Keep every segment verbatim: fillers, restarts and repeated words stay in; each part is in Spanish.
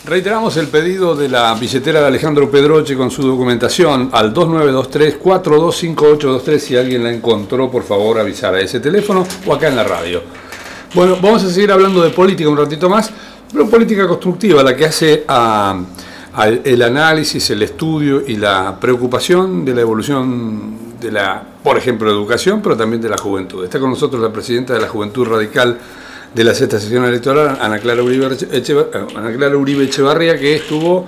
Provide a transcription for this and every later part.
Reiteramos el pedido de la billetera de Alejandro Pedroche con su documentación al dos nueve dos tres, cuatro dos cinco ocho dos tres. Si alguien la encontró, por favor avisar a ese teléfono o acá en la radio. Bueno, vamos a seguir hablando de política un ratito más, pero política constructiva, la que hace a, a el análisis, el estudio y la preocupación de la evolución de la, por ejemplo, educación, pero también de la juventud. Está con nosotros la presidenta de la Juventud Radical de la sexta sección electoral, Ana Clara Uribe, Echevarría, Ana Clara Uribe Echevarría, que estuvo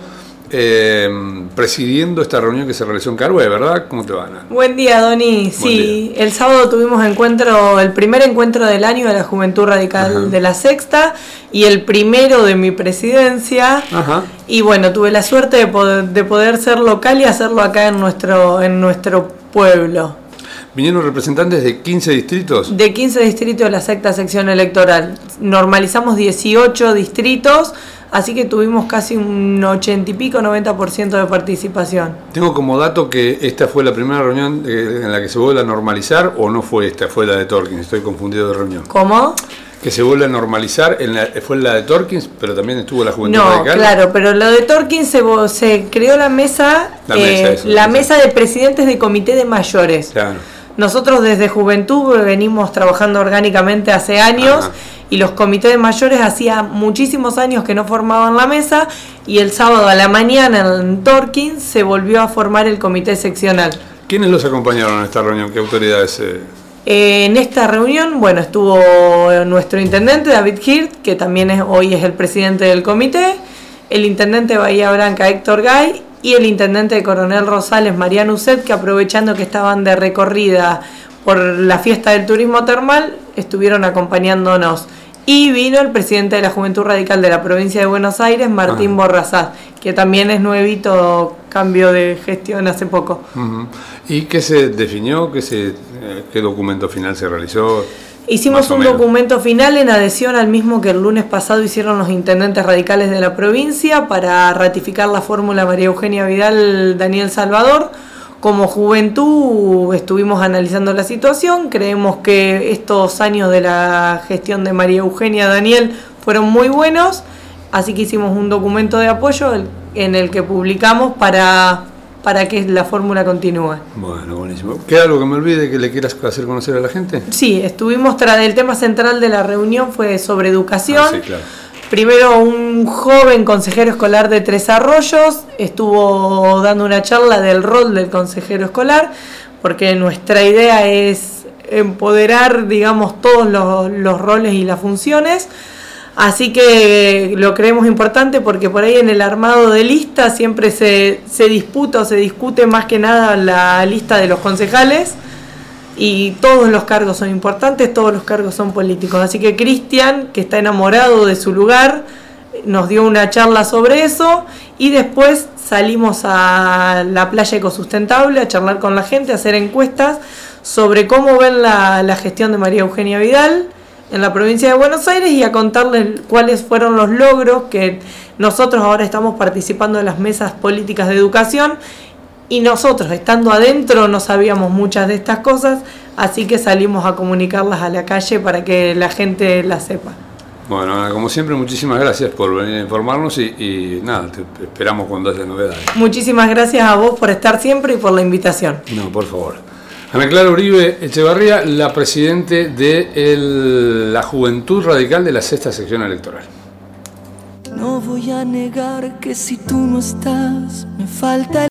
eh, presidiendo esta reunión que se realizó en Carué, ¿verdad? ¿Cómo te va, Ana? Buen día, Doni. Sí, día. El sábado tuvimos encuentro, el primer encuentro del año de la Juventud Radical Ajá. de la Sexta y el primero de mi presidencia. Ajá. Y bueno, tuve la suerte de poder, de poder ser local y hacerlo acá en nuestro, en nuestro pueblo. ¿Vinieron representantes de quince distritos? De quince distritos de la sexta sección electoral. Normalizamos dieciocho distritos, así que tuvimos casi un ochenta y pico, noventa por ciento de participación. Tengo como dato que esta fue la primera reunión en la que se vuelve a normalizar, o no fue esta, fue la de Torkins, estoy confundido de reunión. ¿Cómo? Que se vuelve a normalizar, en la, fue la de Torkins, pero también estuvo la Juventud no, Radical. No, claro, pero lo de Torkins se, se creó la mesa, la, eh, mesa, eso, la mesa de presidentes de comité de mayores. Claro. Nosotros desde Juventud venimos trabajando orgánicamente hace años. Ajá. Y los comités de mayores hacía muchísimos años que no formaban la mesa y el sábado a la mañana en Torkins se volvió a formar el comité seccional. ¿Quiénes los acompañaron en esta reunión? ¿Qué autoridades? Eh... Eh, en esta reunión, bueno, estuvo nuestro intendente David Hirt, que también es, hoy es el presidente del comité, el intendente de Bahía Blanca Héctor Gay, y el intendente de Coronel Rosales, Mariano Uset, que aprovechando que estaban de recorrida por la fiesta del turismo termal, estuvieron acompañándonos. Y vino el presidente de la Juventud Radical de la provincia de Buenos Aires, Martín ah. Borrazás, que también es nuevito, cambio de gestión hace poco. Uh-huh. ¿Y qué se definió? ¿Qué, se, qué documento final se realizó? Hicimos un documento final en adhesión al mismo que el lunes pasado hicieron los intendentes radicales de la provincia para ratificar la fórmula María Eugenia Vidal Daniel Salvador. Como Juventud estuvimos analizando la situación, creemos que estos años de la gestión de María Eugenia Daniel fueron muy buenos, así que hicimos un documento de apoyo en el que publicamos para... para que la fórmula continúe. Bueno, buenísimo. ¿Queda algo que me olvide que le quieras hacer conocer a la gente? Sí, estuvimos tras el tema central de la reunión fue sobre educación. Ah, sí, claro. Primero un joven consejero escolar de Tres Arroyos estuvo dando una charla del rol del consejero escolar, porque nuestra idea es empoderar, digamos, todos los, los roles y las funciones. Así que lo creemos importante porque por ahí en el armado de lista siempre se, se disputa o se discute más que nada la lista de los concejales y todos los cargos son importantes, todos los cargos son políticos. Así que Cristian, que está enamorado de su lugar, nos dio una charla sobre eso y después salimos a la playa ecosustentable a charlar con la gente, a hacer encuestas sobre cómo ven la, la gestión de María Eugenia Vidal en la provincia de Buenos Aires y a contarles cuáles fueron los logros que nosotros ahora estamos participando en las mesas políticas de educación y nosotros estando adentro no sabíamos muchas de estas cosas, así que salimos a comunicarlas a la calle para que la gente las sepa. Bueno, como siempre, muchísimas gracias por venir a informarnos y, y nada, te esperamos cuando haya novedades. Muchísimas gracias a vos por estar siempre y por la invitación. No, por favor. Ana Clara Uribe Echevarría, la presidente de el, la Juventud Radical de la sexta sección electoral. No voy a negar que si tú no estás, me falta el